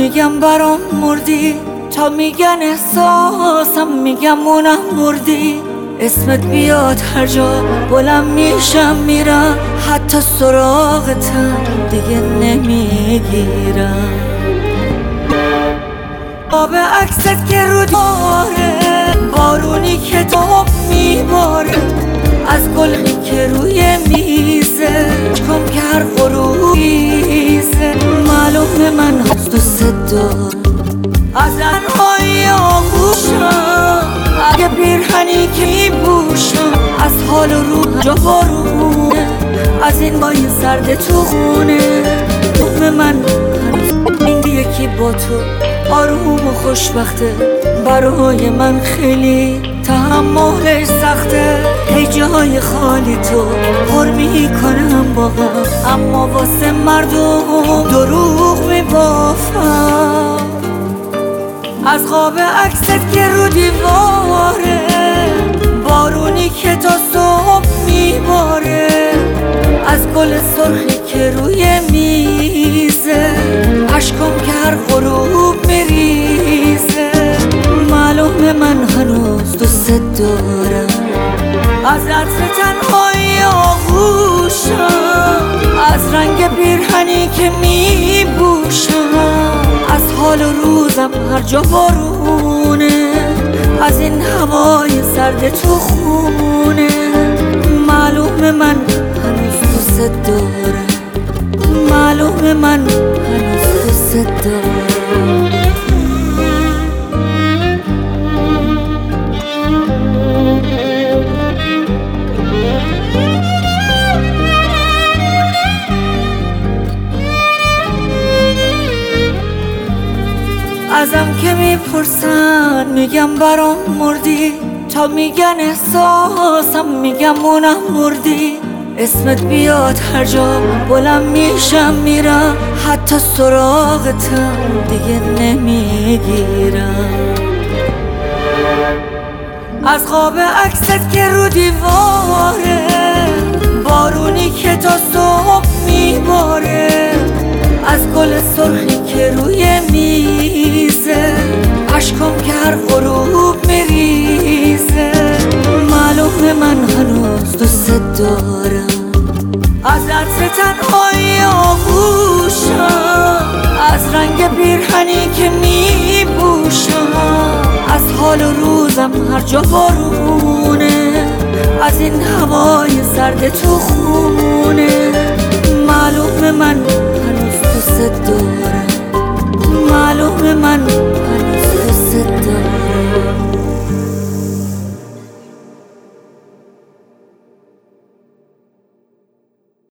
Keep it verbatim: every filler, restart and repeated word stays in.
میگم برام مردی، تا میگن احساسم میگم اونم مردی. اسمت بیاد هر جا بلند میشم میرم، حتی سراغتم دیگه نمیگیرم. آب عکست که رو دیواره، بارونی که توب میباره، از گلی که روی میزه، کم که هر غروبیزه. معلومه من هست دوست دارم، از تنهایی آغوشم، اگه پیرهنی که میپوشم، از حال و رو جا بارونه، از این بای سرد تو خونه. دوم من این یکی با تو آروم و خوشبخته، برای من خیلی تحملش سخته. ای جای خالی تو پر میکنم با غم، اما واسه مردم دروغ میبافم. از خواب عکست که رو دیواره، بارونی که تا صبح میباره، از گل سرخی که روی میزه، عشقم که هر غروب میریزه. معلومه من هنوز دوست دارم، از عطر تنهایی آغوشم، از رنگ پیرهنی که میپوشم، از حال و روزم هر جا بارونه، از این هوای سرد تو خونه. معلومه من هنوز دوست دارم، معلومه من هنوز دوست دارم. ازم که میپرسن میگم برام مردی، تا میگن احساسم میگم اونم مردی. اسمت بیاد هر جا بلند میشم میرم، حتی سراغتم دیگه نمیگیرم. از خواب عکست که رو دیواره، بارونی که تا صبح میباره، از گل سرخی که روی میزه، عشقم که هر غروب میریزه. معلومه من هنوز دوست دارم، از عطر تنهایی آغوشم، از رنگ پیرهنی که میپوشم، از حال و روزم هر جا بارونه، از این هوای سرد تو خونه. معلومه من هنوز دوست دارم، معلومه من